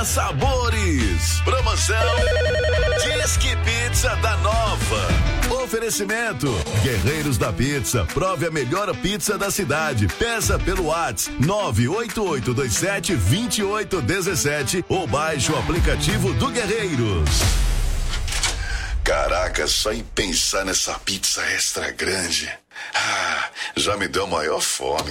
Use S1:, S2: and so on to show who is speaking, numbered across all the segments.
S1: sabores. Promoção Disque Pizza da Nova. Oferecimento Guerreiros da Pizza. Prove a melhor pizza da cidade. Peça pelo WhatsApp 988272817 ou baixe o aplicativo do Guerreiros. Caraca, só em pensar nessa pizza extra grande, já me deu maior fome.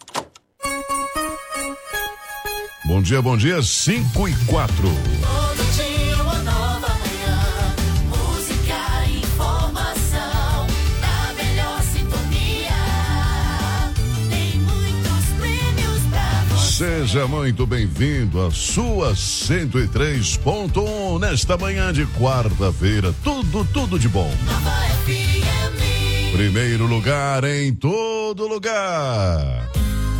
S2: Bom dia, 5:04.
S3: Todo dia uma nova manhã, música e informação, na melhor sintonia, tem muitos prêmios pra você.
S2: Seja muito bem-vindo à sua 103.1 nesta manhã de quarta-feira. Tudo de bom.
S3: Nova FM.
S2: Primeiro lugar em todo lugar.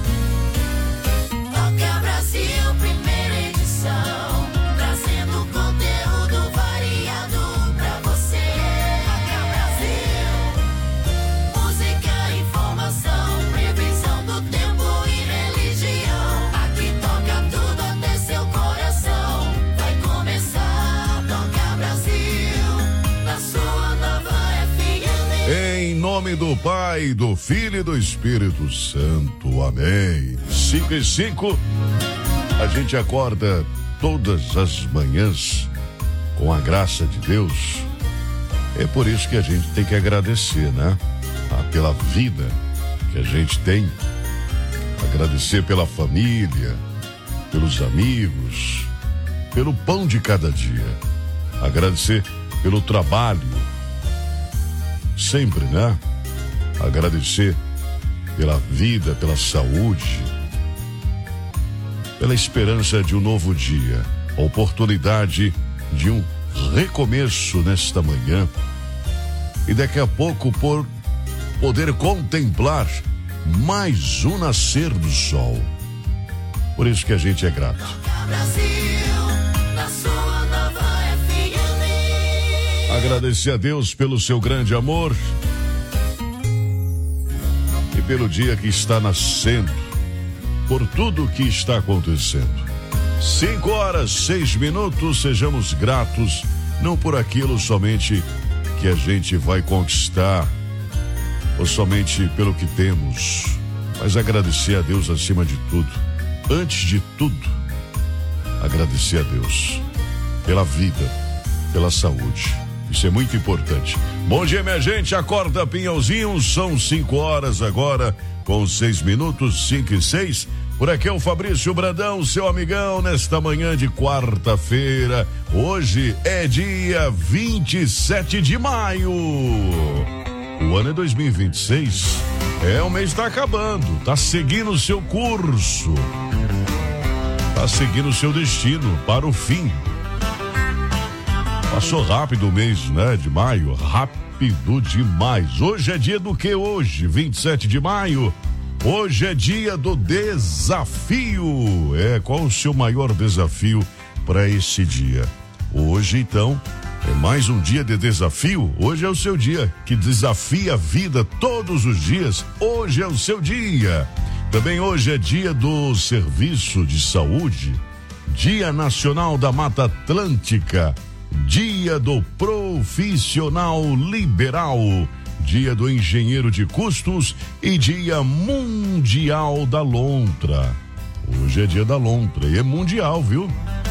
S3: Toca Brasil, primeira edição, trazendo conteúdo variado pra você. Toca Brasil, música, informação, previsão do tempo e religião. Aqui toca tudo até seu coração. Vai começar, Toca Brasil, na sua Nova FM.
S2: Em nome do Pai, do Filho e do Espírito Santo. Amém. 5:05. A gente acorda todas as manhãs com a graça de Deus. É por isso que a gente tem que agradecer, né? Pela vida que a gente tem. Agradecer pela família, pelos amigos, pelo pão de cada dia. Agradecer pelo trabalho. Sempre, né? Agradecer pela vida, pela saúde, pela esperança de um novo dia, a oportunidade de um recomeço nesta manhã e daqui a pouco por poder contemplar mais um nascer do sol. Por isso que a gente é grato. Agradecer a Deus pelo seu grande amor e pelo dia que está nascendo, por tudo que está acontecendo. 5:06, sejamos gratos, não por aquilo somente que a gente vai conquistar, ou somente pelo que temos, mas agradecer a Deus acima de tudo. Antes de tudo, agradecer a Deus pela vida, pela saúde. Isso é muito importante. Bom dia, minha gente. Acorda, Pinhãozinho. São 5 agora, com 6 minutos, 5:06. Por aqui é o Fabrício Brandão, seu amigão, nesta manhã de quarta-feira. Hoje é dia 27 de maio. O ano é 2026. O mês está acabando. Tá seguindo o seu curso. Tá seguindo o seu destino para o fim. Passou rápido o mês, né, de maio, rápido demais. Hoje é dia do que hoje? 27 de maio. Hoje é dia do desafio. Qual o seu maior desafio para esse dia? Hoje, então, é mais um dia de desafio. Hoje é o seu dia que desafia a vida todos os dias. Hoje é o seu dia. Também hoje é dia do Serviço de Saúde, Dia Nacional da Mata Atlântica, Dia do Profissional Liberal, Dia do Engenheiro de Custos e Dia Mundial da Lontra. Hoje é dia da lontra e é mundial, viu?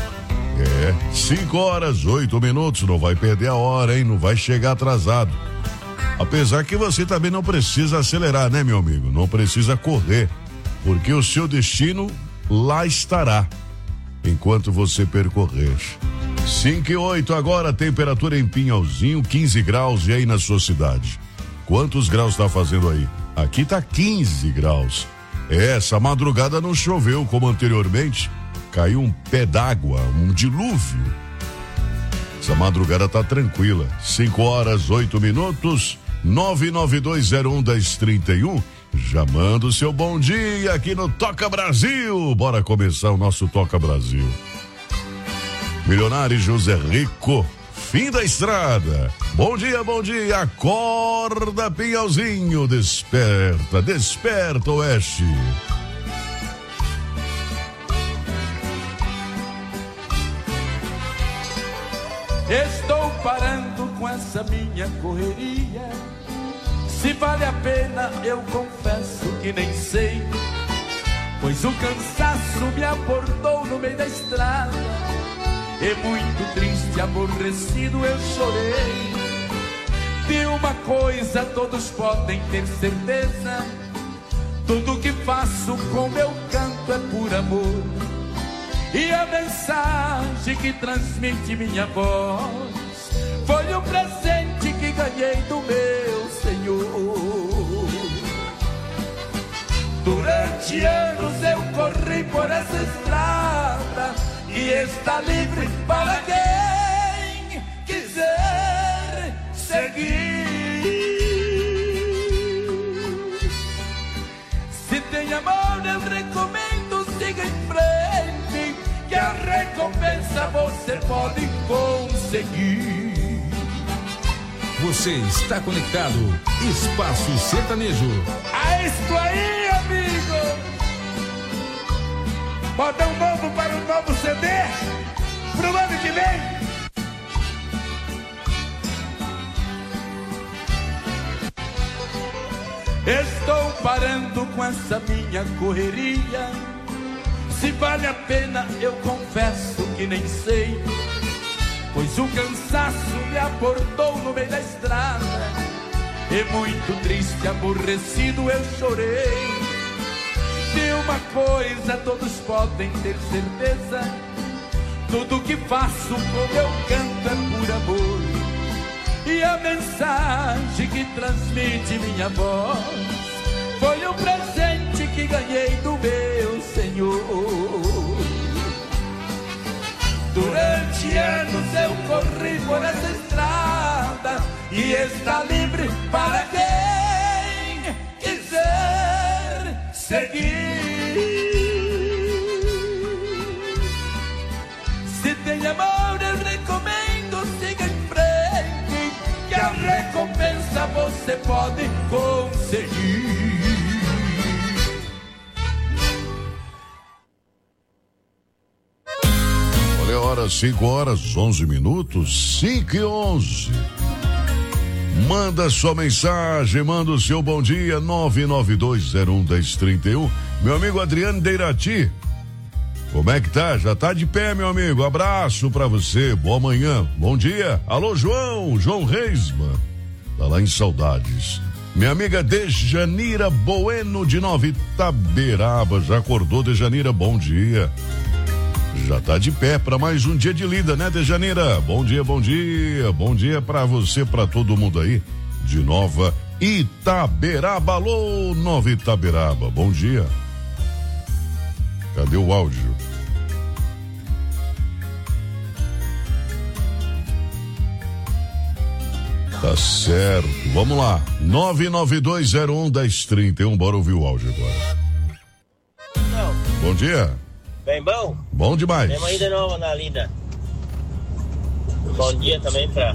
S2: 5:08, não vai perder a hora, hein? Não vai chegar atrasado. Apesar que você também não precisa acelerar, né, meu amigo? Não precisa correr, porque o seu destino lá estará, enquanto você percorrer. 5:08 agora, temperatura em Pinhalzinho, 15 graus, e aí na sua cidade? Quantos graus tá fazendo aí? Aqui tá 15 graus. Essa madrugada não choveu como anteriormente, caiu um pé d'água, um dilúvio. Essa madrugada tá tranquila. 5:08, 992011031. Já manda o seu bom dia aqui no Toca Brasil. Bora começar o nosso Toca Brasil. Milionário José Rico, fim da estrada. Bom dia, acorda, Pinhalzinho, desperta, desperta, Oeste.
S4: Estou parando com essa minha correria. Se vale a pena, eu confesso que nem sei, pois o cansaço me abordou no meio da estrada. E muito triste, aborrecido, eu chorei. De uma coisa todos podem ter certeza: tudo que faço com meu canto é por amor. E a mensagem que transmite minha voz foi um presente que ganhei do meu Senhor. Durante anos eu corri por essa estrada e está livre para quem quiser seguir. Se tem amor eu recomendo, siga em frente, que a recompensa você pode conseguir.
S5: Você está conectado, Espaço Sertanejo.
S4: É isso aí, amigo! Modão novo para o novo CD pro ano que vem. Estou parando com essa minha correria. Se vale a pena, eu confesso que nem sei, pois o cansaço me abordou no meio da estrada. E muito triste, aborrecido, eu chorei. De uma coisa todos podem ter certeza: tudo que faço com meu canto é por amor. E a mensagem que transmite minha voz foi um presente que ganhei do meu Senhor. Durante anos eu corri por essa estrada e está livre para quem quiser seguir. Se tem amor eu recomendo, siga em frente, que a recompensa você pode conseguir.
S2: Olha a hora, 5h11, 5h11. Manda sua mensagem, manda o seu bom dia, 992011031. Meu amigo Adriano Deirati, como é que tá? Já tá de pé, meu amigo? Abraço pra você, boa manhã, bom dia. Alô, João Reisman, tá lá em Saudades. Minha amiga Dejanira Bueno de Nova Itaberaba, já acordou, Dejanira? Bom dia. Já tá de pé para mais um dia de lida, né, Dejanira? Bom dia, bom dia. Bom dia pra você, pra todo mundo aí de Nova Itaberaba. Alô, Nova Itaberaba, bom dia. Cadê o áudio? Tá certo, vamos lá. 992011031, bora ouvir o áudio agora.
S6: Não.
S2: Bom dia.
S6: Bem bom?
S2: Bom demais.
S6: Temos ainda nova na lida. Bom dia também para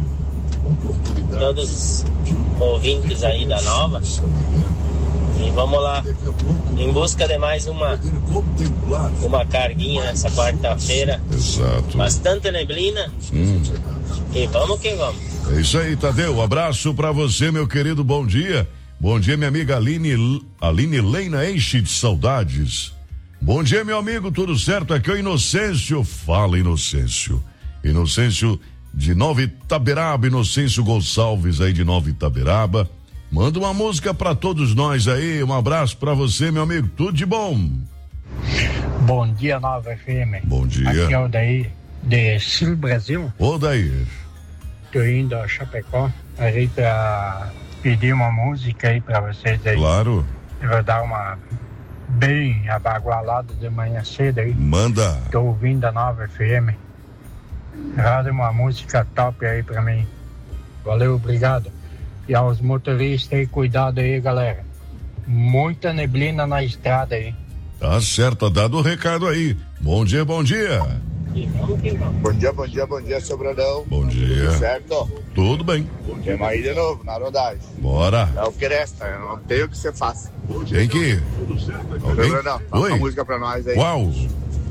S6: todos os ouvintes aí da Nova. E vamos lá, em busca de mais uma carguinha nessa quarta-feira.
S2: Exato.
S6: Bastante neblina. E vamos que vamos.
S2: É isso aí, Tadeu. Abraço pra você, meu querido. Bom dia. Bom dia, minha amiga Aline Leina, enche de saudades. Bom dia, meu amigo, tudo certo? Aqui é o Inocêncio. Fala, Inocêncio. Inocêncio de Nova Itaberaba, Inocêncio Gonçalves aí de Nova Itaberaba. Manda uma música pra todos nós aí. Um abraço pra você, meu amigo. Tudo de bom.
S7: Bom dia, Nova FM.
S2: Bom dia.
S7: Aqui é o Daí de Sul Brasil.
S2: Ô, Daí.
S7: Tô indo a Chapecó aí pra pedir uma música aí pra vocês aí.
S2: Claro.
S7: Eu vou dar uma bem abagualada de manhã cedo aí.
S2: Manda.
S7: Tô ouvindo a Nova FM. Roda uma música top aí pra mim. Valeu, obrigado. E aos motoristas aí, cuidado aí, galera. Muita neblina na estrada aí.
S2: Tá certo, dado o recado aí. Bom dia, bom dia.
S8: Bom dia, seu Brandão.
S2: Bom dia.
S8: Tudo certo?
S2: Tudo bem.
S8: Temos aí de novo, na rodagem.
S2: Bora.
S8: É o que resta, eu não tenho o que você faça.
S2: Tem que ir.
S8: Seu Brandão, toca uma música pra nós aí.
S2: Qual?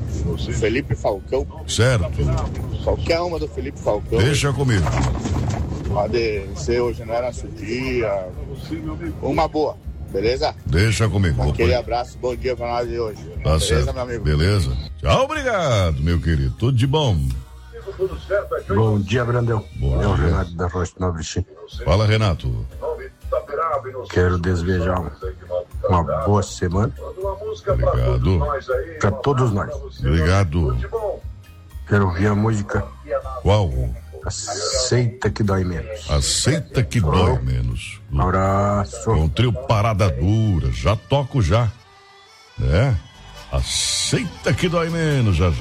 S8: Felipe Falcão.
S2: Certo.
S8: Qualquer uma do Felipe Falcão.
S2: Deixa comigo.
S8: Pode ser hoje, não é nosso dia. Uma boa, beleza?
S2: Deixa comigo.
S8: Aquele abraço, bom dia pra nós de hoje.
S2: Tá
S8: beleza,
S2: certo.
S8: meu amigo?
S2: Beleza. Tchau, obrigado, meu querido. Tudo de bom.
S9: Bom dia, Brandão.
S2: Bom
S9: é o
S2: dia.
S9: Renato da Rocha Nova Destino.
S2: Fala, Renato.
S9: Quero desejar uma boa semana
S2: Obrigado.
S9: para todos nós.
S2: Obrigado.
S9: Quero ouvir a música
S2: Qual?
S9: Aceita que dói menos.
S2: Aceita que dói menos.
S9: Um abraço.
S2: Com o trio Parada Dura. Já toco já. Né? Aceita que dói menos já.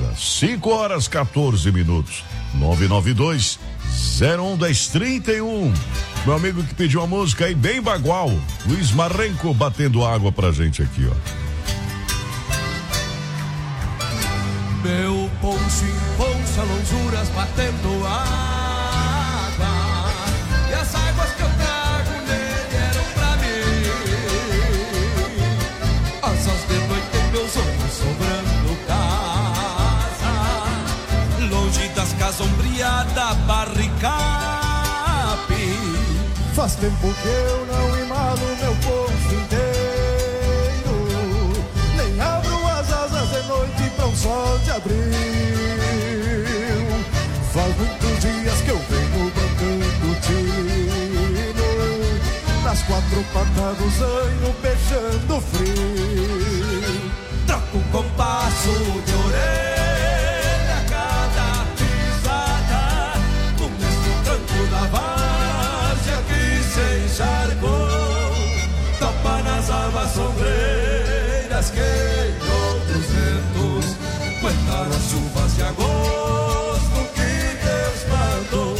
S2: 5h14. 992-011031. Meu amigo que pediu uma música aí bem bagual. Luiz Marrenco batendo água pra gente aqui, ó.
S10: Meu poncho impulsa lonjuras batendo água, e as águas que eu trago nele eram pra mim. Asas de noite em meus olhos sobrando casa, longe das casas ombreadas, barricape.
S11: Faz tempo que eu não imalo meu poncho inteiro, nem abro as asas de noite pra um sol de abril. Faz muitos dias que eu venho bancando tino, nas quatro patas do zanho, beijando frio.
S10: Troco um compasso de orelha a cada pisada, no mesmo tranco da várzea que se encharcou. Topa nas alvas sombreiras que em outros ventos aguentaram as chuvas de agosto que Deus mandou.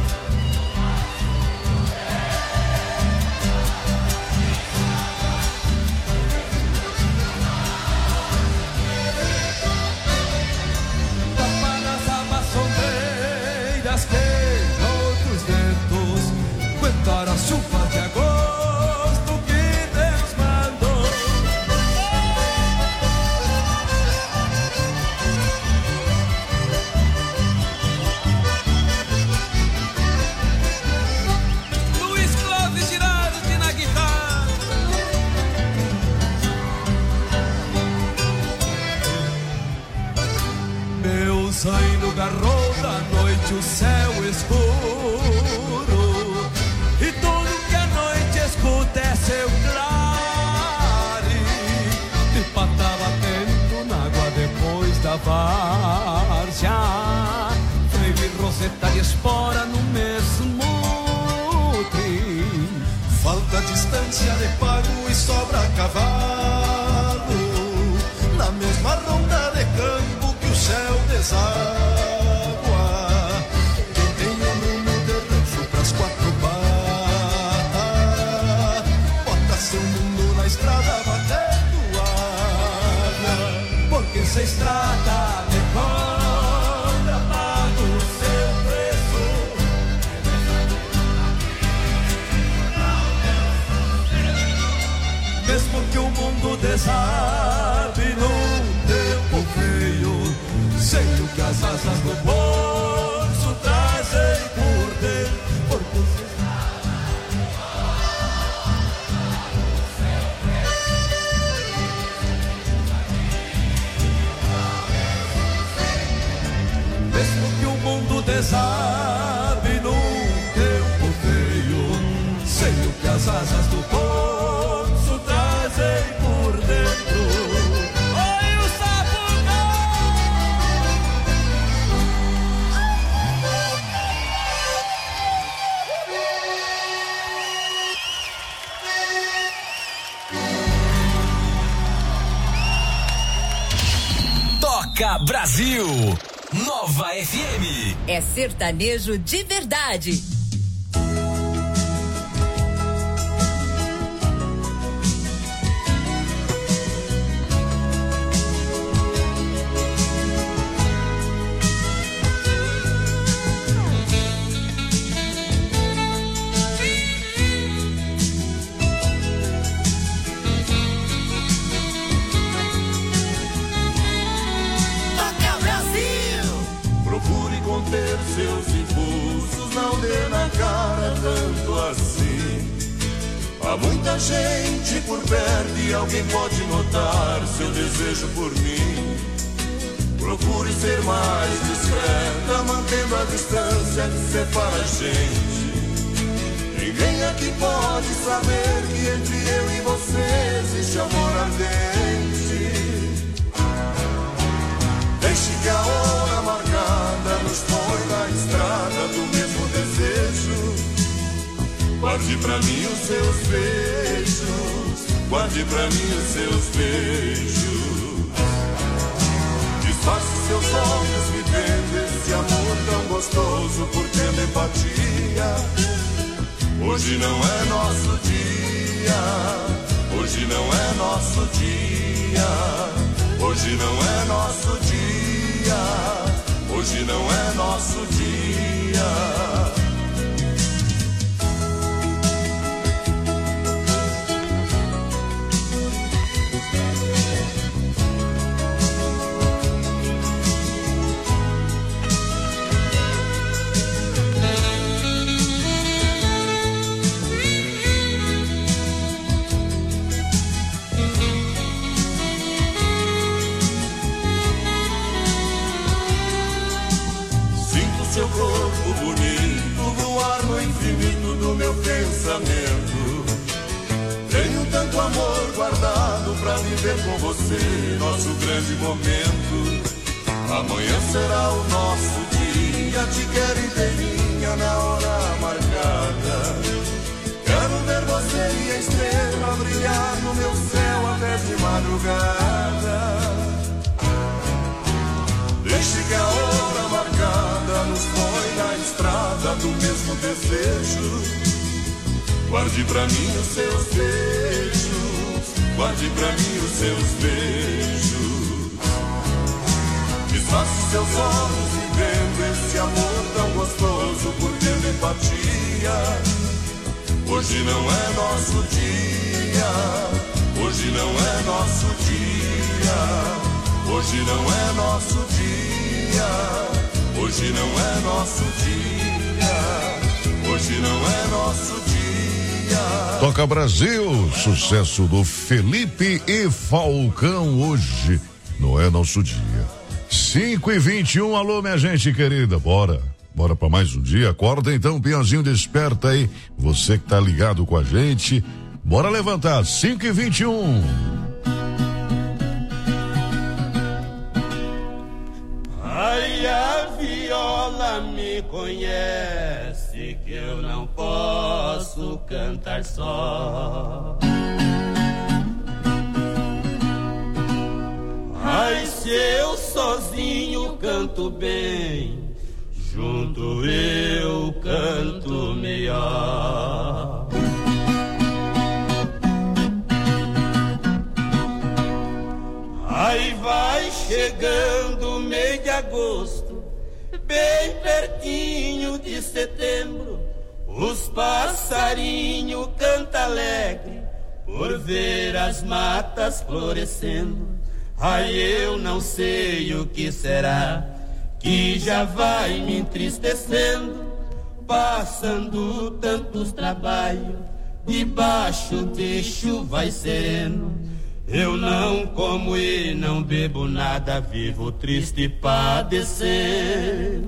S10: Topa nas alvas sombreiras que em outros ventos aguentaram as chuvas de agosto que Deus mandou. Luiz Clóvis Girardi na guitarra. Meu zaino garrou da noite o céu escuro, e tudo que a noite escuta é seu clare. De pata batendo na água depois da várzea, freio e roseta de espora no mesmo trim.
S11: Falta distância de pago e sobra cavalo, na mesma ronda de campo que o céu deságua. Quem tem um rumo de rancho pras quatro patas, bota seu mundo na estrada batendo água.
S10: Porque se estrada de cobra paga o seu preço. Mesmo que o mundo desabe num tempo feio, sei o que as asas do bolso trazem por dentro. Porque se mesmo que o mundo desabe num tempo feio, sei o que as asas do bolso trazem por dentro. Oi, o Sapucá!
S5: Toca Brasil. Nova FM.
S12: É sertanejo de verdade.
S11: Procure conter seus impulsos, não dê na cara tanto assim. Há muita gente por perto e alguém pode notar seu desejo por mim. Procure ser mais discreta, mantendo a distância que separa a gente. Ninguém aqui pode saber que entre eu e você existe amor ardente. Deixe que a hora marcada nos põe na estrada do mesmo desejo. Guarde pra mim os seus beijos, guarde pra mim os seus beijos. Disfarce seus olhos vivendo esse amor tão gostoso por telepatia. Hoje não é nosso dia, hoje não é nosso dia, hoje não é nosso dia, hoje não é nosso dia. Seu corpo bonito voar no infinito do meu pensamento. Tenho tanto amor guardado pra viver com você nosso grande momento. Amanhã será o nosso dia, te quero inteirinha na hora marcada. Quero ver você e a estrela brilhar no meu céu até de madrugada. Deixe que a hora marcada nos põe na estrada do mesmo desejo. Guarde pra mim os seus beijos, guarde pra mim os seus beijos. Desfaça seus olhos vivendo esse amor tão gostoso por telepatia. Hoje não é nosso dia, hoje não é nosso dia. Hoje não é nosso dia, hoje não é nosso dia, hoje não é nosso dia.
S2: Toca Brasil, sucesso do Felipe e Falcão, hoje não é nosso dia. 5h21, alô minha gente querida, bora pra mais um dia, acorda então, peãozinho, desperta aí, você que tá ligado com a gente, bora levantar, 5h21.
S13: Ai, a viola me conhece que eu não posso cantar só. Ai, se eu sozinho canto bem, junto eu canto melhor. Aí vai chegando o mês de agosto, bem pertinho de setembro, os passarinhos cantam alegre por ver as matas florescendo. Ai, eu não sei o que será que já vai me entristecendo, passando tantos trabalhos debaixo de chuva e sereno. Eu não como e não bebo nada, vivo triste e padecendo.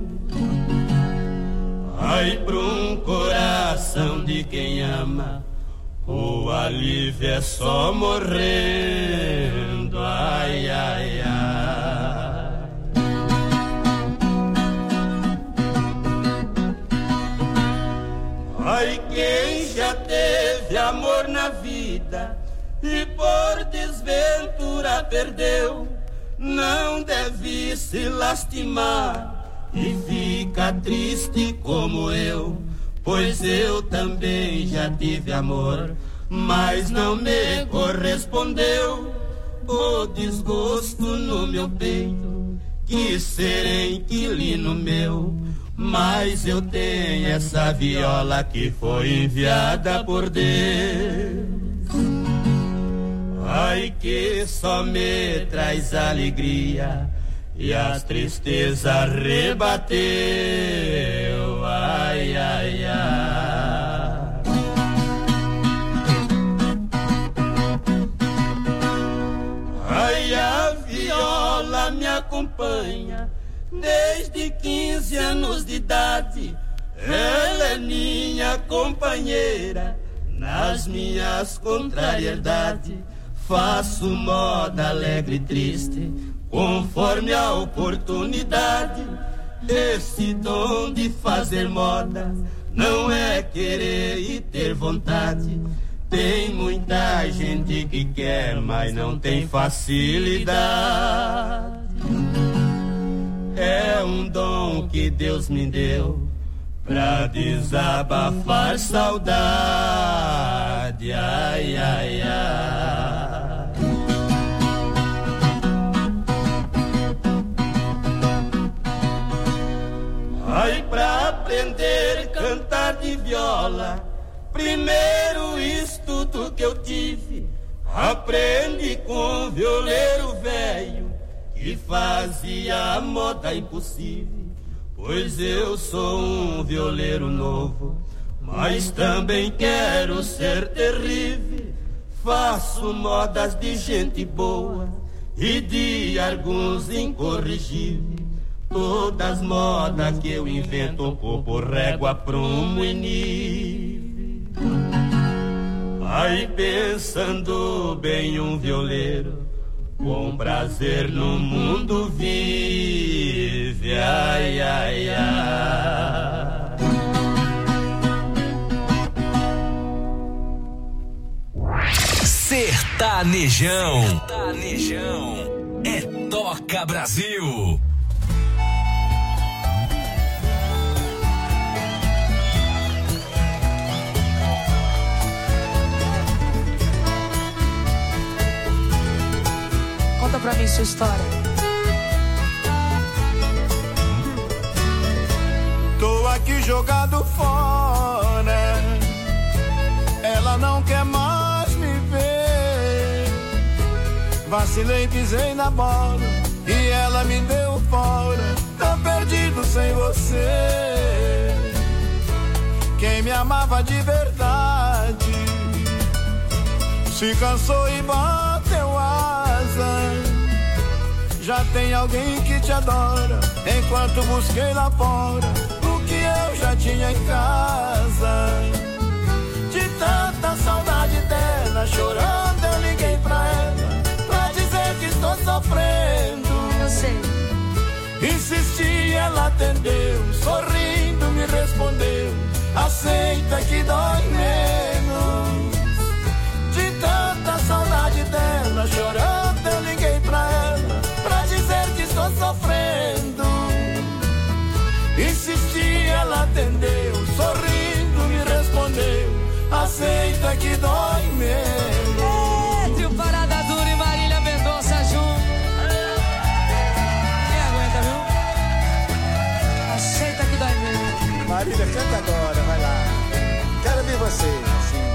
S13: Ai, pra um coração de quem ama, o alívio é só morrendo. Ai, ai, ai. Ai, quem já teve amor na vida e por desventura perdeu, não deve se lastimar e fica triste como eu, pois eu também já tive amor, mas não me correspondeu. O desgosto no meu peito, quis ser inquilino meu, mas eu tenho essa viola que foi enviada por Deus. Ai, que só me traz alegria e a tristeza rebateu. Ai, ai, ai. Ai, a viola me acompanha desde 15 anos de idade. Ela é minha companheira nas minhas contrariedades. Faço moda alegre e triste conforme a oportunidade. Esse dom de fazer moda não é querer e ter vontade. Tem muita gente que quer, mas não tem facilidade. É um dom que Deus me deu pra desabafar saudade. Ai, ai, ai. Ai, pra aprender a cantar de viola, primeiro estudo que eu tive, aprendi com um violeiro velho que fazia a moda impossível. Pois eu sou um violeiro novo, mas também quero ser terrível. Faço modas de gente boa e de alguns incorrigíveis. Todas modas que eu invento por régua prumo e nível. Aí pensando bem um violeiro com prazer no mundo vive. Ai, ai, ai.
S5: Sertanejão. Sertanejão. É Toca Brasil.
S14: Conta pra mim sua história.
S11: Tô aqui jogado fora, ela não quer mais me ver. Vacilei, pisei na bola e ela me deu fora. Tô perdido sem você. Quem me amava de verdade se cansou e bateu asa. Já tem alguém que te adora, enquanto busquei lá fora o que eu já tinha em casa. De tanta saudade dela, chorando eu liguei pra ela, pra dizer que estou sofrendo.
S14: Eu sei.
S11: Insisti, ela atendeu, sorrindo me respondeu, aceita que dói menos. De tanta saudade dela, chorando eu liguei pra ela, pra dizer que estou sofrendo. Insisti, ela atendeu, sorrindo me respondeu, aceita que dói menos.
S14: É, trio Parada Dura e Marília Mendonça junto. Quem aguenta, viu? Aceita que dói menos.
S11: Marília, canta agora, vai lá. Quero ver você, assim.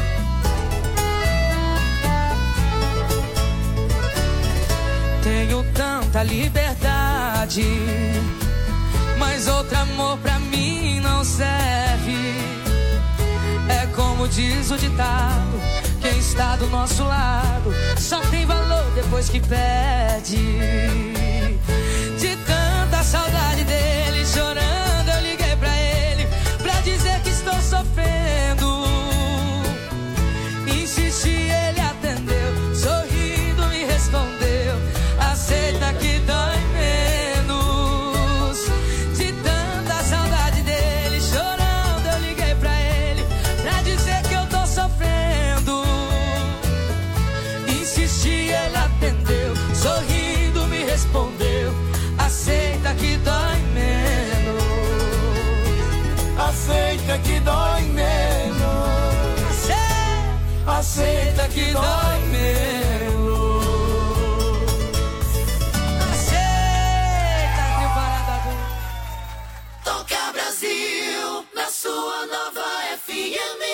S14: Tenho tanta liberdade, mas outro amor pra mim não serve. É como diz o ditado, quem está do nosso lado só tem valor depois que perde. De tanta saudade dele, chorando eu liguei pra ele, pra dizer que estou sofrendo. Insisti, ele atendeu, sorrindo me respondeu, aceita que dói menos. De tanta saudade dele, chorando eu liguei pra ele, pra dizer que eu tô sofrendo. Insisti, ele atendeu, sorrindo me respondeu, aceita que dói menos. Aceita que dói menos. Aceita que dói menos.
S3: Toca Brasil, na sua nova FM.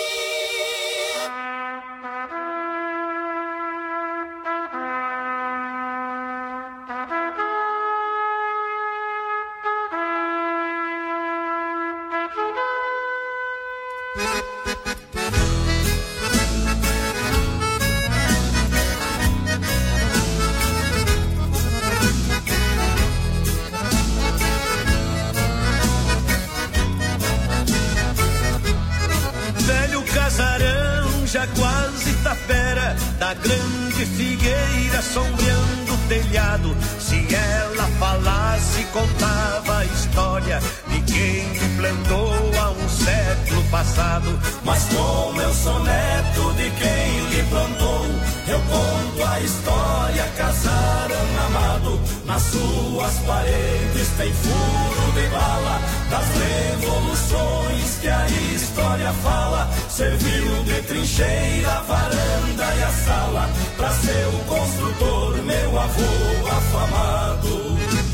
S11: Velho casarão, já quase tapera, da grande figueira sombreando o telhado. Se ela falasse, contava a história de quem me plantou há um século passado.
S10: Mas como eu sou neto de quem lhe plantou, eu conto a história. Casarão amado, nas suas paredes tem furo de bala, das revoluções que a história fala. Serviu de trincheira a varanda e a sala, pra seu construtor meu avô afamado.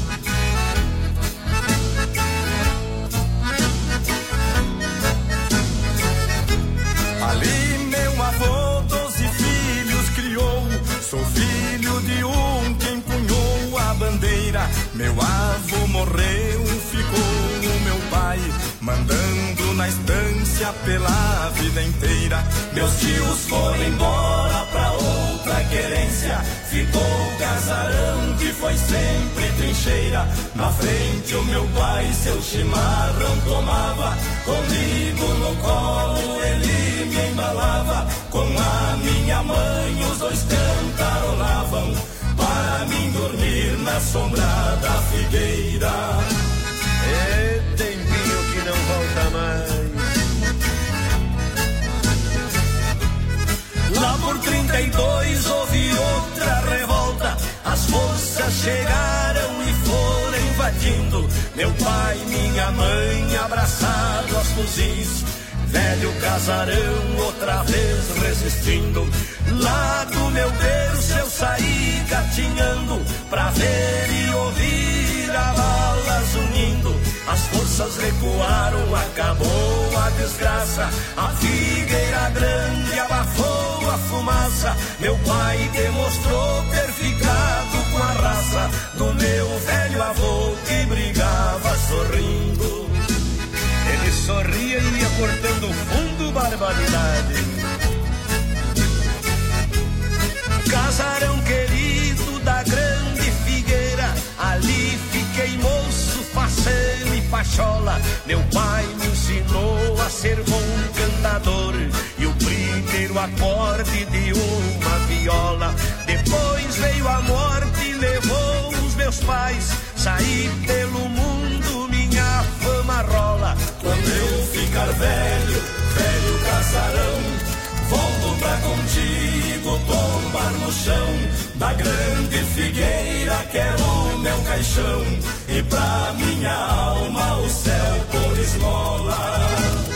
S11: Ali meu avô 12 filhos criou, sou filho de um que empunhou a bandeira. Meu avô morreu, ficou o meu pai, mandando na estância pela vida inteira.
S10: Meus tios foram embora pra outra querência, ficou o casarão que foi sempre trincheira. Na frente o meu pai seu chimarrão tomava, comigo no colo ele me embalava. Com a minha mãe os dois cantarolavam, para mim dormir na sombra da figueira.
S11: É tempinho que não volta mais.
S10: Lá por 32 houve outra revolta, as forças chegaram e foram invadindo. Meu pai e minha mãe abraçados aos fuzis, velho casarão outra vez resistindo. Lá do meu berço eu saí gatinhando, pra ver e ouvir a balas unindo. As forças recuaram, acabou a desgraça, a figueira grande abafou a fumaça. Meu pai demonstrou ter ficado com a raça do meu velho avô que brigava sorrindo.
S11: Ele sorria e ia cortando fundo, barbaridade. Casarão querido da grande figueira, ali fiquei moço, faceiro e pachola. Meu pai me ensinou a ser bom cantador e o primeiro acorde de uma viola. Depois veio a morte e levou os meus pais, saí pelo mundo, minha fama rola.
S10: Quando eu ficar velho, velho casarão, volto pra contigo tombar no chão da grande figueira, quero o meu caixão e pra minha alma o céu por esmola.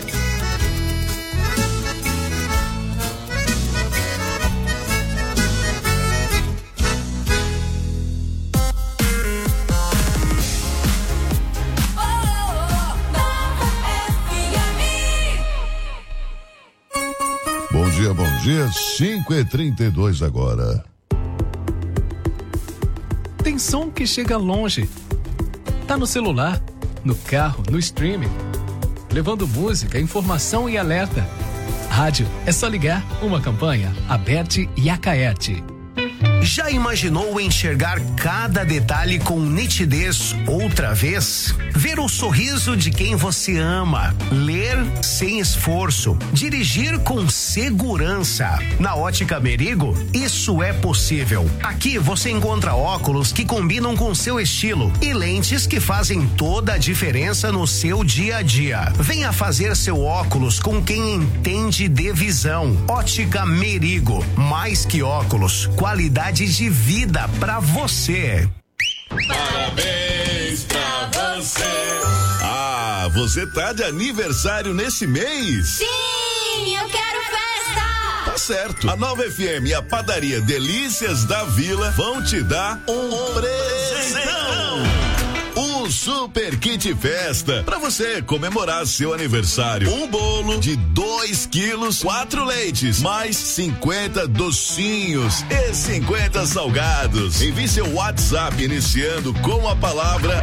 S2: Bom dia, 5h32 agora.
S15: Tem som que chega longe. Tá no celular, no carro, no streaming, levando música, informação e alerta. Rádio, é só ligar. Uma campanha, Aberte e Acaerte.
S16: Já imaginou enxergar cada detalhe com nitidez outra vez? Ver o sorriso de quem você ama, ler sem esforço, dirigir com segurança. Na Ótica Merigo, isso é possível. Aqui você encontra óculos que combinam com seu estilo e lentes que fazem toda a diferença no seu dia a dia. Venha fazer seu óculos com quem entende de visão. Ótica Merigo, mais que óculos, qualidade de vida pra você.
S1: Parabéns pra você. Ah, você tá de aniversário nesse mês?
S3: Sim, eu quero festa.
S1: Tá certo. A Nova FM e a padaria Delícias da Vila vão te dar um presentão. Um super kit festa pra você comemorar seu aniversário. Um bolo de 2 quilos, 4 leites, mais 50 docinhos e 50 salgados. Envie seu WhatsApp iniciando com a palavra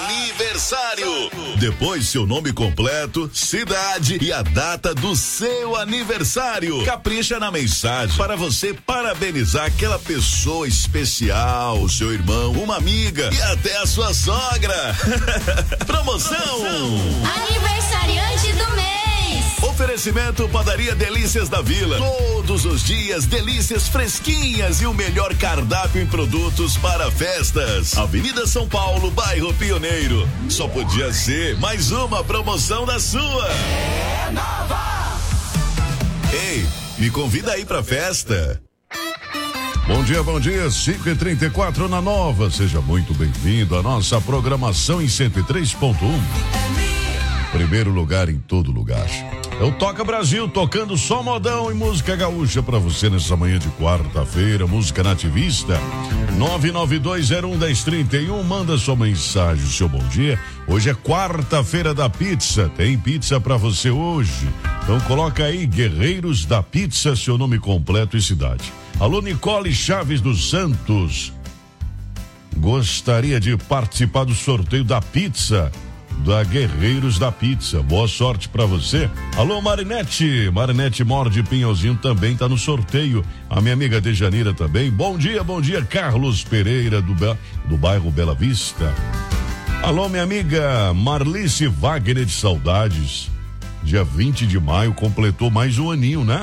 S1: aniversário. Depois seu nome completo, cidade e a data do seu aniversário. Capricha na mensagem para você parabenizar aquela pessoa especial, seu irmão, uma amiga e até a sua sogra. Promoção
S3: Aniversariante do mês.
S1: Oferecimento Padaria Delícias da Vila. Todos os dias, delícias fresquinhas e o melhor cardápio em produtos para festas. Avenida São Paulo, bairro Pioneiro. Só podia ser mais uma promoção da sua.
S10: É nova.
S1: Ei, me convida aí pra festa.
S2: Bom dia, 5h34 na Nova. Seja muito bem-vindo à nossa programação em 103.1. Primeiro lugar em todo lugar. É o Toca Brasil, tocando só modão e música gaúcha pra você nessa manhã de quarta-feira, música nativista. 992011031, manda sua mensagem, seu bom dia. Hoje é quarta-feira da pizza, tem pizza pra você hoje. Então coloca aí Guerreiros da Pizza, seu nome completo e cidade. Alô, Nicole Chaves dos Santos. Gostaria de participar do sorteio da pizza da Guerreiros da Pizza. Boa sorte pra você. Alô, Marinete Morde Pinhalzinho também tá no sorteio. A minha amiga Dejanira também. Bom dia, Carlos Pereira do bairro Bela Vista. Alô, minha amiga Marlice Wagner de Saudades. Dia 20 de maio completou mais um aninho, né?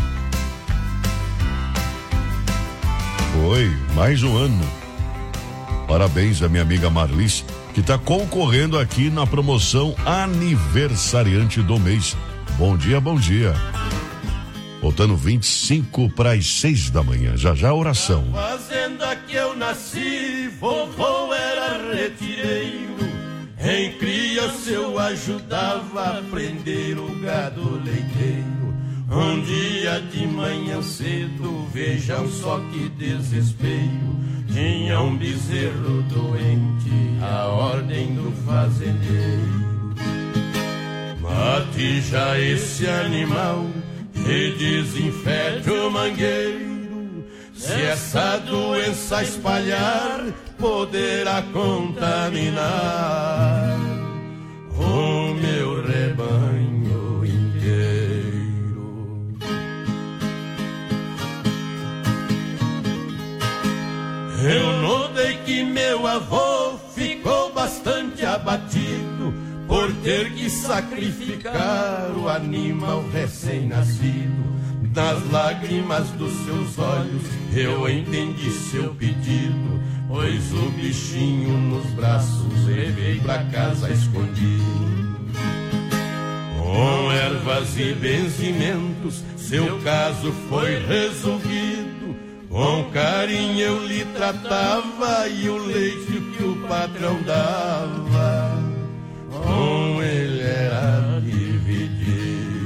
S2: Foi, mais um ano. Parabéns à minha amiga Marlice, que está concorrendo aqui na promoção Aniversariante do Mês. Bom dia. Faltando 25 para as 6 da manhã. Já a oração.
S10: Na fazenda que eu nasci, vovô era retireiro. Em criança eu ajudava a prender o gado leiteiro. Um dia de manhã cedo, vejam só que desespero. Tinha um bezerro doente, a ordem do fazendeiro. Mate já esse animal e desinfete o mangueiro. Se essa doença espalhar, poderá contaminar o meu rebanho inteiro. Eu notei que meu avô ficou bastante abatido por ter que sacrificar o animal recém-nascido. Das lágrimas dos seus olhos eu entendi seu pedido, pois o bichinho nos braços levei pra casa escondido. Com ervas e benzimentos seu caso foi resolvido. Com carinho eu lhe tratava e o leite que o patrão dava, com ele era dividido.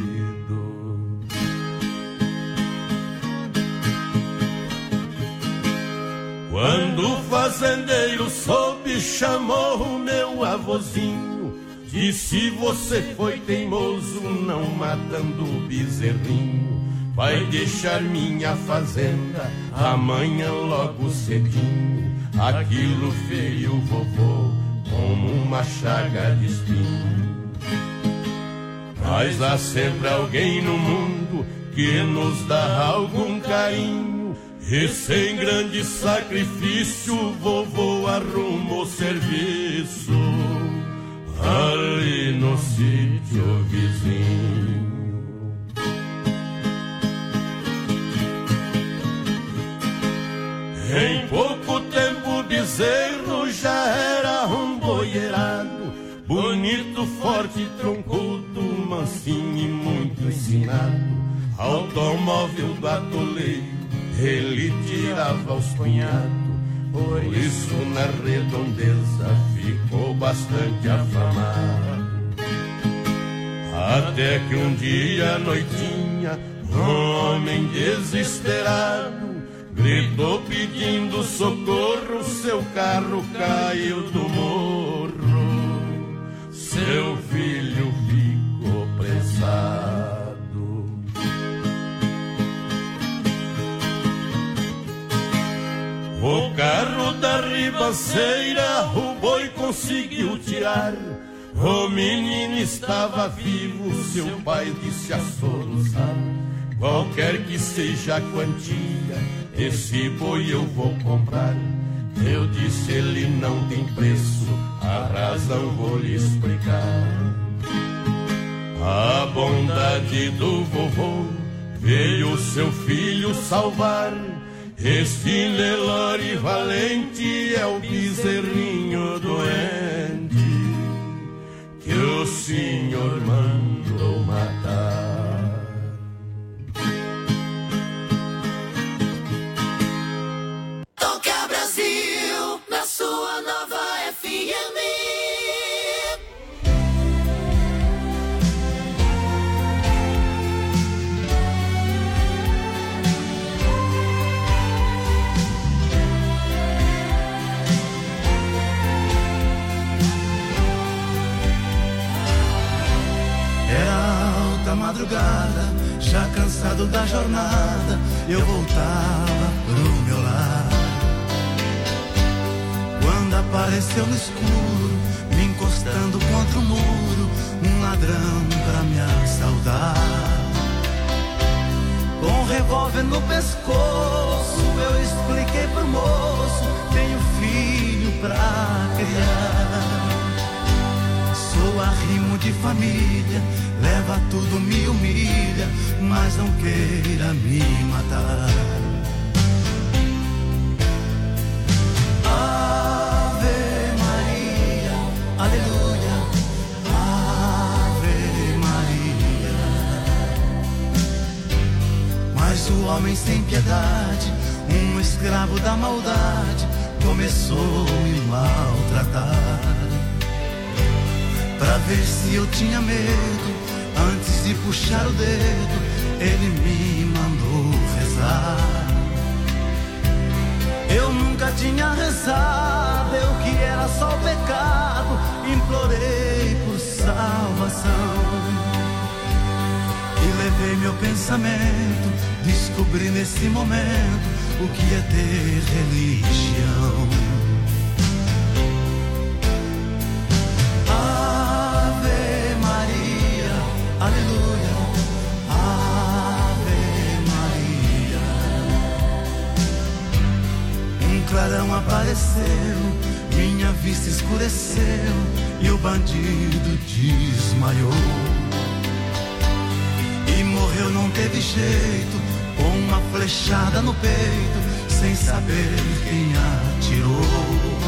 S10: Quando o fazendeiro soube, chamou o meu avôzinho. Disse: você foi teimoso não matando o bezerrinho. Vai deixar minha fazenda amanhã logo cedinho. Aquilo feriu o vovô como uma chaga de espinho. Mas há sempre alguém no mundo que nos dá algum carinho. E sem grande sacrifício o vovô arrumou serviço ali no sítio vizinho. Em pouco tempo o bezerro já era um boieirado, bonito, forte, troncudo, mansinho e muito ensinado. Automóvel do atoleiro ele tirava aos punhados, por isso na redondeza ficou bastante afamado. Até que um dia à noitinha um homem desesperado gritou pedindo socorro, seu carro caiu do morro, seu filho ficou prensado. O carro da ribanceira, o boi com conseguiu tirar. O menino estava vivo, seu pai disse a soluçar: qualquer que seja a quantia, esse boi eu vou comprar. Eu disse, ele não tem preço, a razão vou lhe explicar. A bondade do vovô veio seu filho salvar. Este Nelore valente é o bezerrinho doente que o senhor mandou matar.
S11: Toca Brasil, na sua nova FM. Da madrugada, já cansado da jornada, eu voltava pro meu lar. Quando apareceu no escuro, me encostando contra o muro, um ladrão pra me assaltar. Com um revólver no pescoço, eu expliquei pro moço: tenho filho pra criar. Sou arrimo de família, leva tudo, me humilha, mas não queira me matar. Ave Maria, aleluia, Ave Maria. Mas o homem sem piedade, um escravo da maldade, começou a me maltratar. Pra ver se eu tinha medo, antes de puxar o dedo, ele me mandou rezar. Eu nunca tinha rezado, eu que era só o pecado, implorei por salvação. E levei meu pensamento, descobri nesse momento o que é ter religião. Aleluia, Ave Maria. Um clarão apareceu, minha vista escureceu e o bandido desmaiou. E morreu, não teve jeito, com uma flechada no peito, sem saber quem atirou.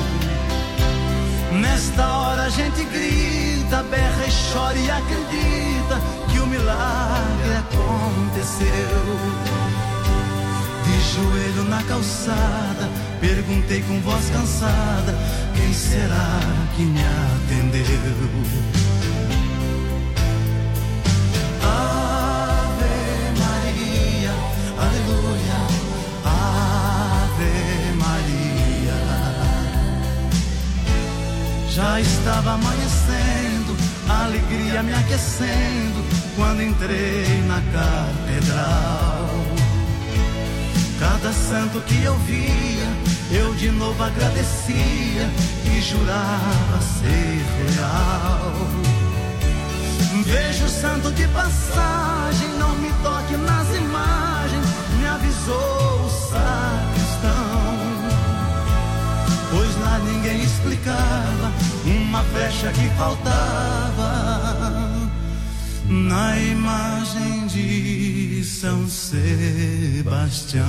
S11: Nesta hora a gente grita, berra e chora e acredita que o milagre aconteceu. De joelho na calçada, perguntei com voz cansada: quem será que me atendeu? Ave Maria, aleluia, Ave Maria. Já estava amanhecendo, a alegria me aquecendo, quando entrei na catedral. Cada santo que eu via, eu de novo agradecia e jurava ser real. Vejo o santo de passagem, não me toque nas imagens, me avisou o sacristão. Pois lá ninguém explicava uma flecha que faltava na imagem de São Sebastião.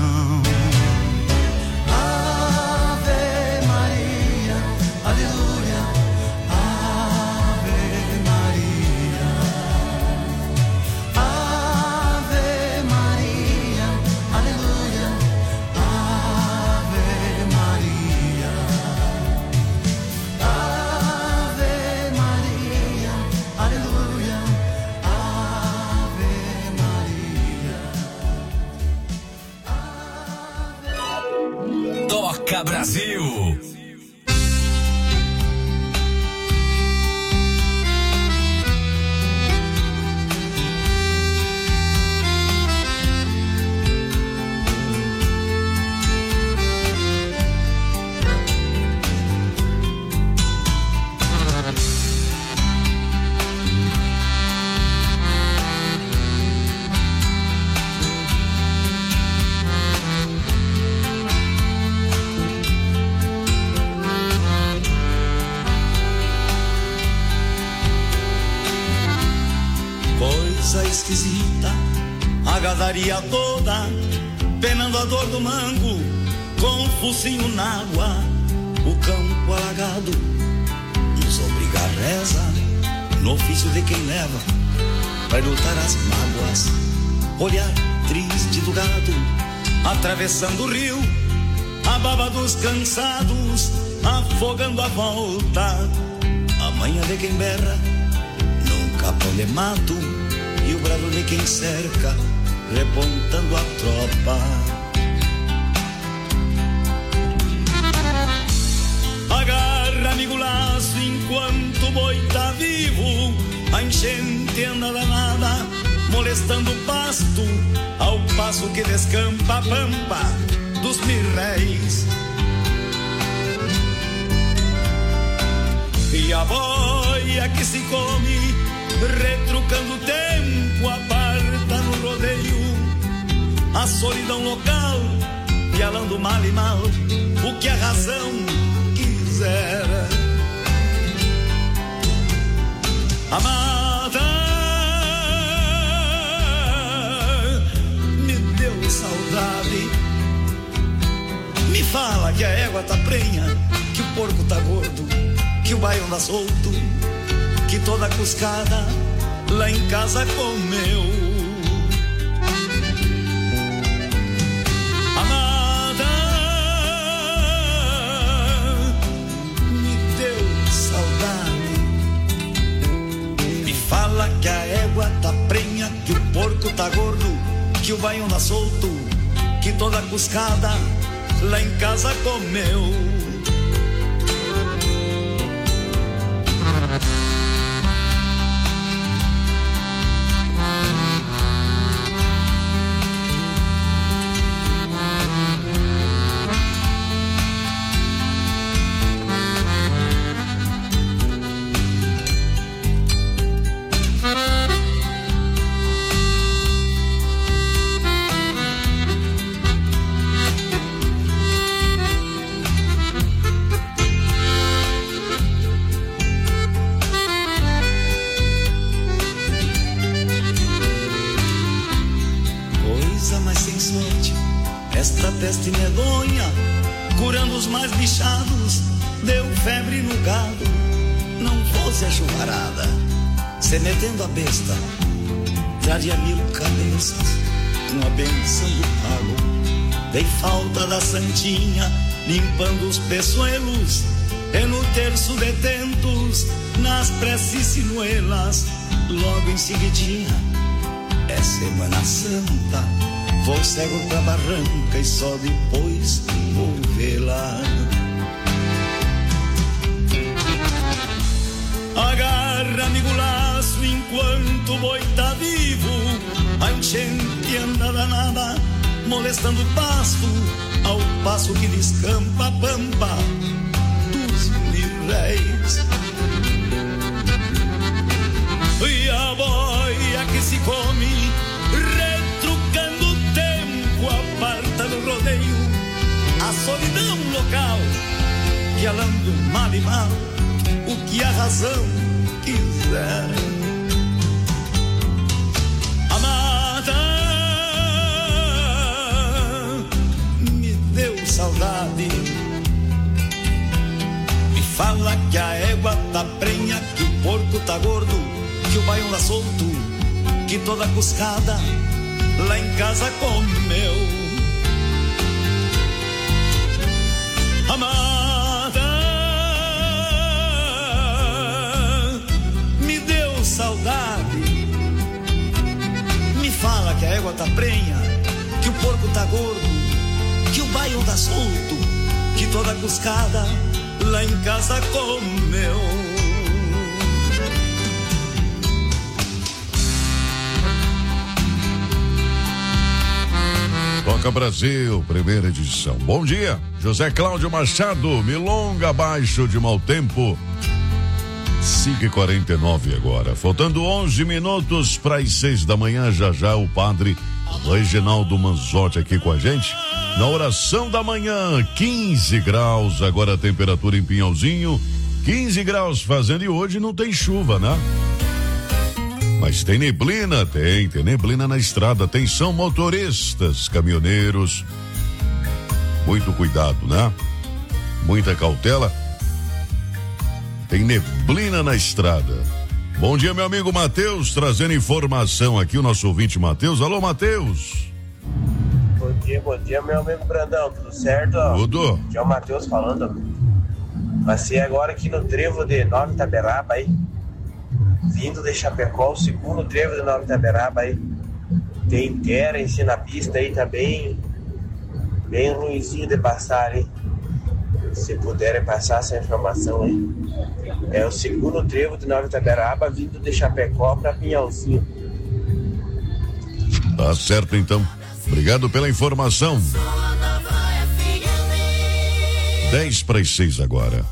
S11: Ave Maria, aleluia, Ave Maria. Ave Maria, aleluia, Ave Maria. Ave Maria, aleluia, Ave Maria.
S5: Toca Brasil.
S11: coisa esquisita, a gadaria toda penando a dor do mango, com o focinho na água, o campo alagado, nos obriga a reza, no ofício de quem leva, vai lutar as mágoas, olhar triste do gado, atravessando o rio, a baba dos cansados, afogando a volta, a manha de quem berra, num capão de mato, e o brado de quem cerca, repontando a tropa. Agarra, amigo, laço enquanto o boi tá vivo, a enchente anda danada, molestando o pasto, ao passo que descampa a pampa dos mirréis. E a boia que se come, retrucando o tempo, aparta no rodeio a solidão local, pialando mal e mal o que a razão quiser. Amada, me deu saudade, me fala que a égua tá prenha, que o porco tá gordo, que o baião tá solto, que toda cuscada lá em casa comeu. Amada, me deu saudade, me fala que a égua tá prenha, que o porco tá gordo, que o baião tá solto, que toda cuscada lá em casa comeu. Peste medonha, curando os mais bichados, deu febre no gado. Não fosse a chuvarada, se metendo a besta, traria 1000 cabeças, com a benção do pago. Dei falta da santinha, limpando os peçoelos, e no terço detentos, nas preces sinuelas, logo em seguidinha, é Semana Santa. Vou cego pra barranca e só depois vou vê-la. Agarra, amigo, laço enquanto o boi tá vivo, a enchente anda danada, molestando o pasto, ao passo que descampa a pampa dos mirréis. E a boia que se come, retrucando aparta no rodeio a solidão local, pialando mal e mal o que a razão quiser. Amada, me deu saudade, me fala que a égua tá prenha, que o porco tá gordo, que o baião tá solto, que toda cuscada lá em casa comeu. Amada, me deu saudade, me fala que a égua tá prenha, que o porco tá gordo, que o baião tá solto, que toda cuscada lá em casa comeu.
S2: Toca Brasil, primeira edição. Bom dia, José Cláudio Machado, milonga abaixo de mau tempo. 5h49 agora, faltando 11 minutos para as 6 da manhã. Já o padre Reginaldo Manzotti aqui com a gente na oração da manhã. 15 graus agora a temperatura em Pinhalzinho, 15 graus fazendo, e hoje não tem chuva, né? Mas tem neblina, tem neblina na estrada. Atenção, motoristas, caminhoneiros. Muito cuidado, né? Muita cautela. Tem neblina na estrada. Bom dia, meu amigo Matheus, trazendo informação aqui, o nosso ouvinte Matheus. Alô, Matheus.
S17: Bom dia, meu amigo Brandão, tudo certo?
S2: Tudo.
S17: Aqui é o Matheus falando. Passei agora aqui no trevo de Nova Itaberaba aí, vindo de Chapecó, o segundo trevo de Nova Itaberaba aí. Tem terra em si na pista aí, tá bem ruimzinho de passar aí. Se puderem passar essa informação aí. É o segundo trevo de Nova Itaberaba, vindo de Chapecó para Pinhalzinho.
S2: Tá certo então. Obrigado pela informação. 5:50 agora.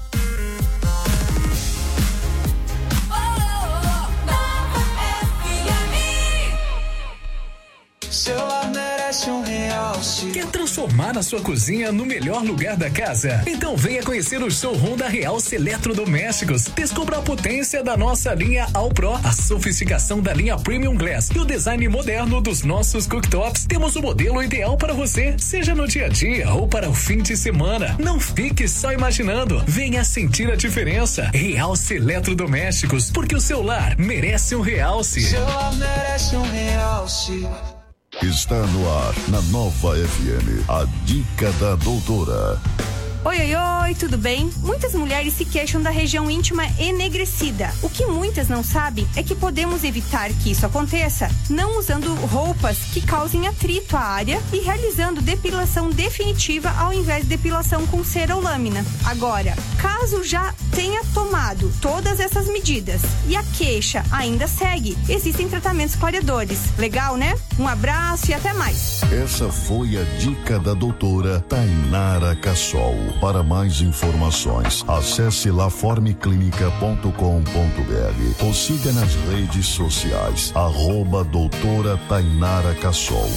S15: Quer transformar a sua cozinha no melhor lugar da casa? Então venha conhecer o showroom da Realce Eletrodomésticos. Descubra a potência da nossa linha All Pro, a sofisticação da linha Premium Glass e o design moderno dos nossos cooktops. Temos o modelo ideal para você, seja no dia a dia ou para o fim de semana. Não fique só imaginando. Venha sentir a diferença. Realce Eletrodomésticos, porque o seu lar merece um Realce.
S10: Seu lar merece um Realce.
S2: Está no ar, na Nova FM, a dica da doutora.
S18: Oi, tudo bem? Muitas mulheres se queixam da região íntima enegrecida. O que muitas não sabem é que podemos evitar que isso aconteça não usando roupas que causem atrito à área e realizando depilação definitiva ao invés de depilação com cera ou lâmina. Agora, caso já tenha tomado todas essas medidas e a queixa ainda segue, existem tratamentos clareadores. Legal, né? Um abraço e até mais.
S2: Essa foi a dica da doutora Tainara Cassol. Para mais informações, acesse laformeclinica.com.br ou siga nas redes sociais, @doutora Tainara Cassol.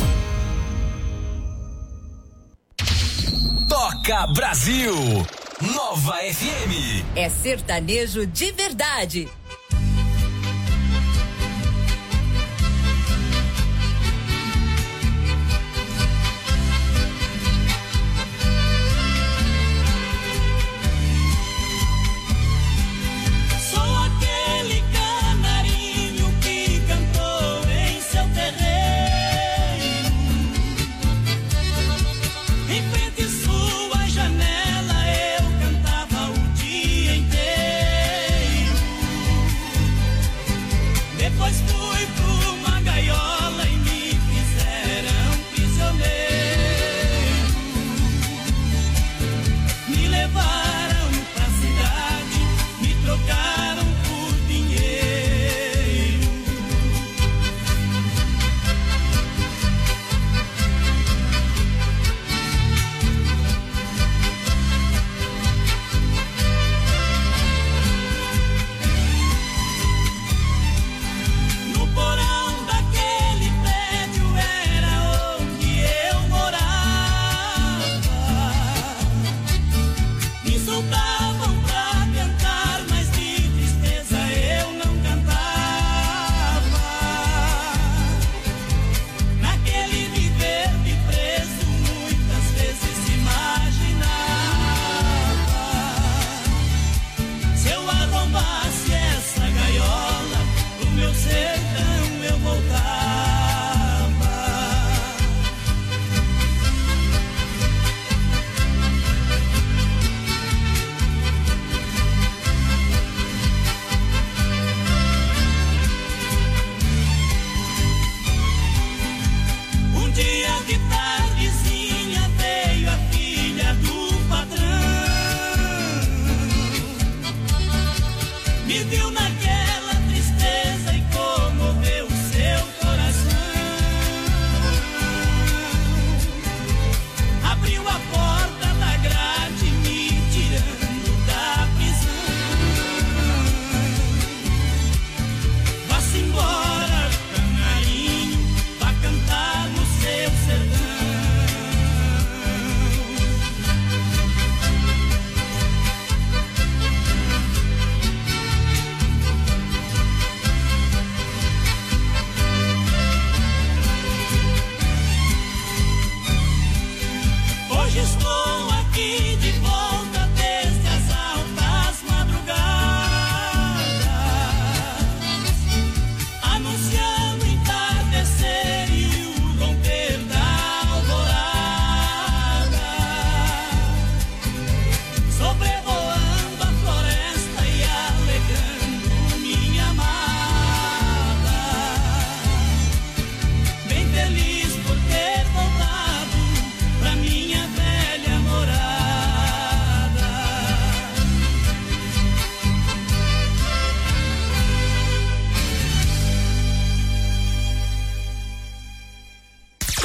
S5: Toca Brasil, Nova FM.
S12: É sertanejo de verdade.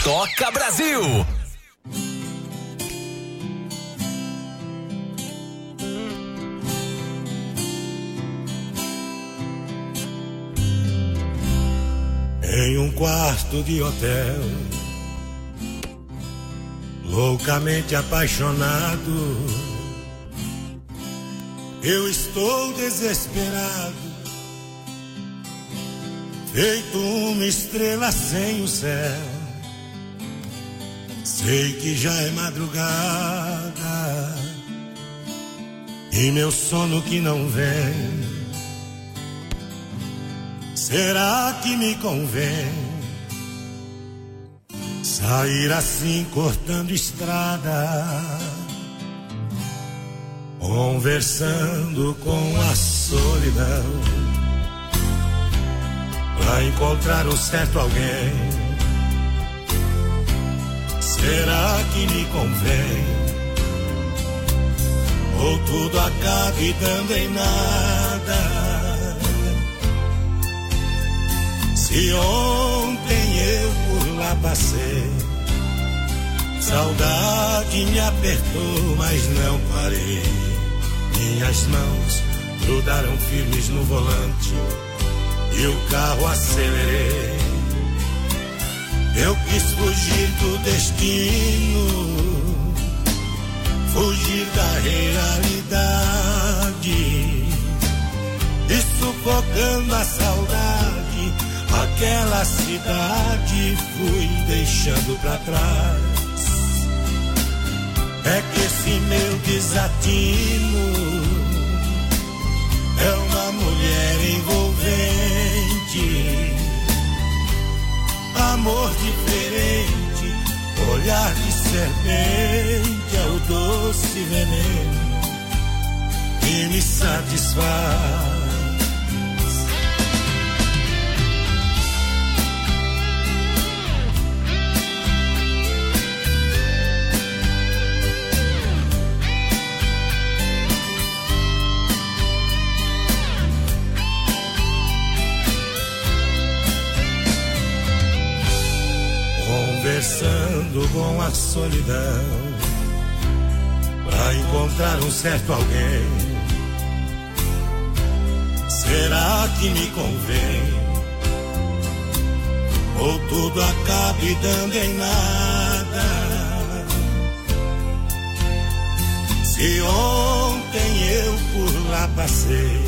S5: Toca Brasil.
S19: Em um quarto de hotel, loucamente apaixonado, eu estou desesperado, feito uma estrela sem o céu. Sei que já é madrugada e meu sono que não vem. Será que me convém sair assim cortando estrada, conversando com a solidão, pra encontrar um certo alguém? Será que me convém? Ou tudo acabe dando em nada? Se ontem eu por lá passei, saudade me apertou, mas não parei. Minhas mãos grudaram firmes no volante e o carro acelerei. Eu quis fugir do destino, fugir da realidade, e sufocando a saudade, aquela cidade fui deixando pra trás. É que esse meu desatino é uma mulher envolvente, amor diferente, olhar de serpente, é o doce veneno que me satisfaz. Conversando com a solidão, pra encontrar um certo alguém. Será que me convém? Ou tudo acabe dando em nada? Se ontem eu por lá passei,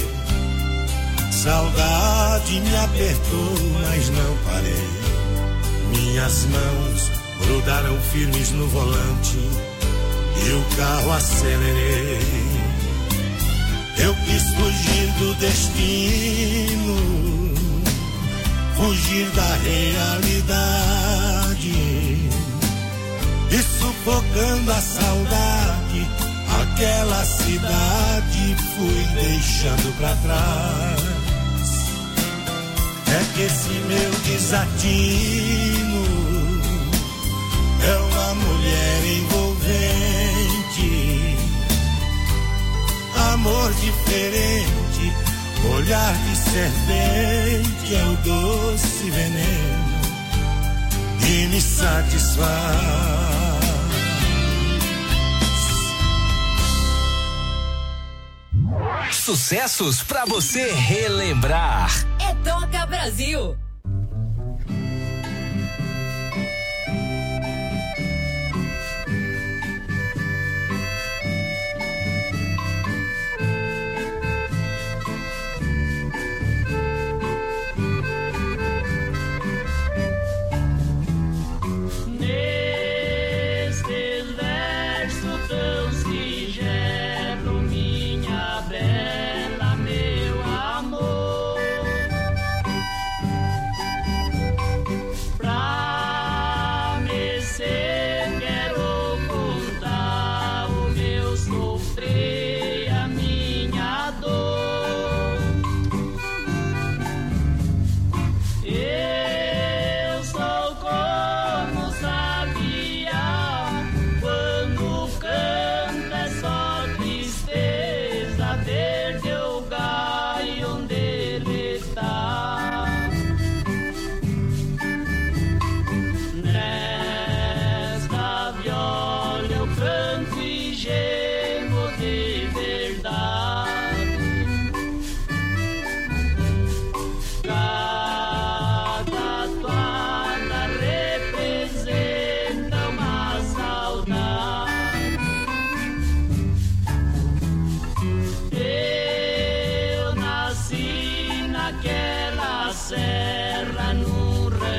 S19: saudade me apertou, mas não parei. Minhas mãos grudaram firmes no volante e o carro acelerei. Eu quis fugir do destino, fugir da realidade, e sufocando a saudade, aquela cidade fui deixando pra trás. É que esse meu desatino é uma mulher envolvente, amor diferente, olhar de serpente, é o doce veneno que me satisfaz.
S5: Sucessos pra você relembrar.
S12: É Toca Brasil.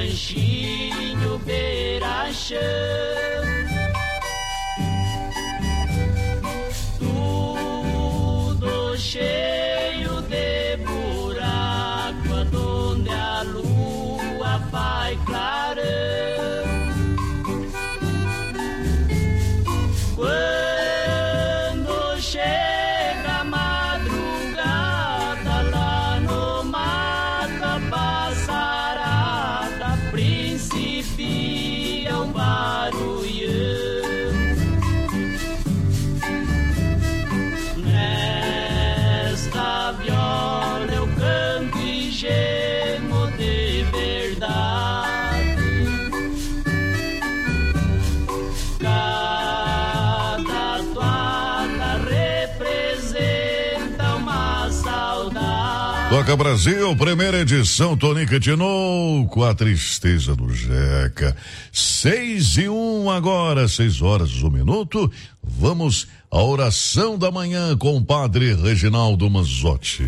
S13: ranchinho beira-chão. Tudo cheio de buraco, onde a lua vai clarão. Quando chega a madrugada, lá no mato a passarada principia um barulhão. Nesta viola eu canto e gemo de verdade. Cada toada representa uma saudade.
S2: Toca Brasil, primeira edição, Tonica Tinoco, com a tristeza do Jeca. 6:01 agora, 6h01. Vamos à oração da manhã com o padre Reginaldo Manzotti.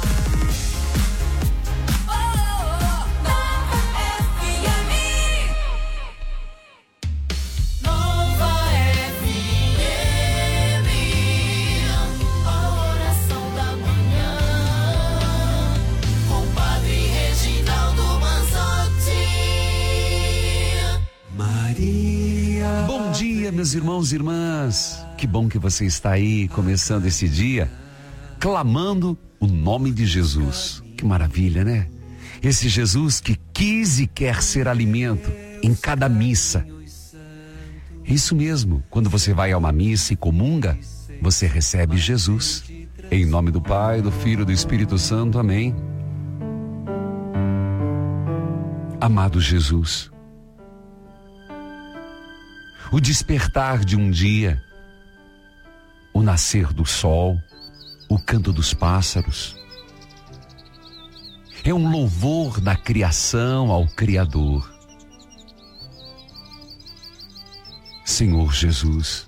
S20: Bom dia, meus irmãos e irmãs. Que bom que você está aí, começando esse dia, clamando o nome de Jesus. Que maravilha, né? Esse Jesus que quis e quer ser alimento em cada missa. Isso mesmo, quando você vai a uma missa e comunga, você recebe Jesus. Em nome do Pai, do Filho e do Espírito Santo, amém. Amado Jesus, o despertar de um dia, o nascer do sol, o canto dos pássaros, é um louvor da criação ao Criador. Senhor Jesus,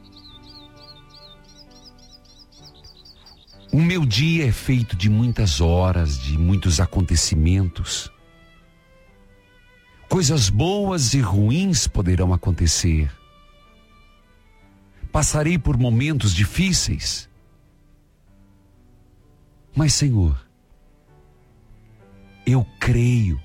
S20: o meu dia é feito de muitas horas, de muitos acontecimentos. Coisas boas e ruins poderão acontecer. Passarei por momentos difíceis. Mas, Senhor, eu creio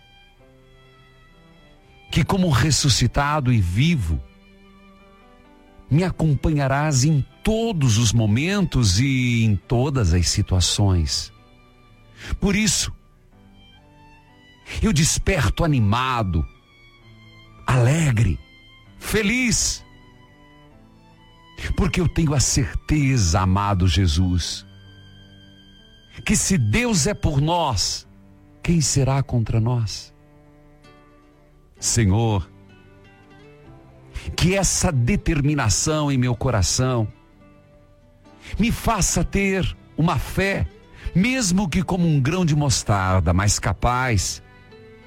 S20: que, como ressuscitado e vivo, me acompanharás em todos os momentos e em todas as situações. Por isso, eu desperto animado, alegre, feliz, porque eu tenho a certeza, amado Jesus, que se Deus é por nós, quem será contra nós? Senhor, que essa determinação em meu coração me faça ter uma fé, mesmo que como um grão de mostarda, mas capaz